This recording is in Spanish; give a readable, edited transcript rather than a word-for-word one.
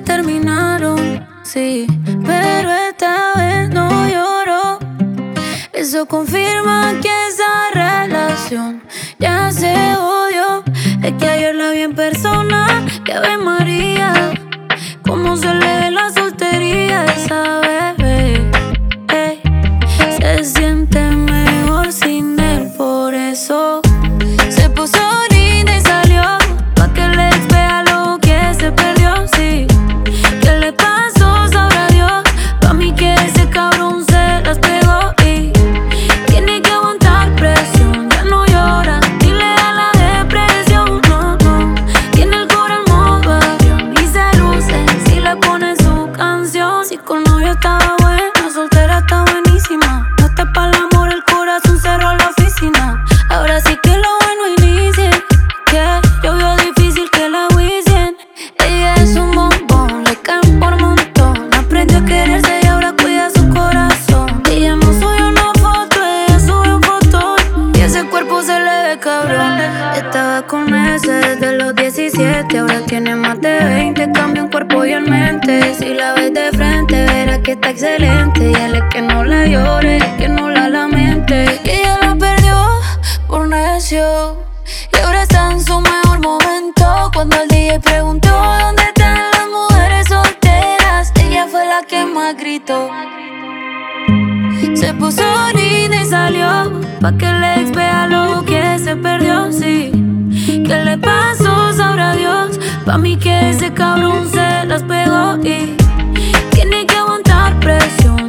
terminaron, sí, pero esta vez no lloró. Eso confirma que esa relación ya se odió. Es que ayer la vi en persona, que Ave María, cómo se le ve la soltería a esa bebé. Ey, se siente mejor sin él, por eso se puso linda y salió pa' que el ex vea lo que se perdió, sí. ¿Qué le pasó? Sabrá Dios. Pa' mí que ese cabrón se las pegó y tiene que aguantar presión. Ya no llora ni le da la depresión, no, no. Tiene el coro en modo avión y se luce si le pone su canción. Si con novio estaba buena, soltera está buenísima. No está pa'l amor, el corazón cerró la oficina. Ahora sí que lo bueno inicie, que yo veo difícil que la wicien. Ella es un bombón, le caen por montón. Aprendió a quererse y ahora cuida su corazón. Ella no subió una foto, ella subió un fotón. Y ese cuerpo se le ve cabrón. Estaba con ese desde los 17, ahora tiene más de 20. Cambió en cuerpo y en mente. Si la ves de frente, verás que está excelente. Y él es que no la llore, que no la lamente. Que ella la perdió por necio y ahora está en su mejor momento. Cuando el DJ preguntó dónde están las mujeres solteras, ella fue la que más gritó. Se puso linda y salió pa' que el ex vea lo que se perdió, sí. ¿Qué le pasó? Sabrá Dios. Pa' mí que ese cabrón se las pegó y tiene que aguantar presión.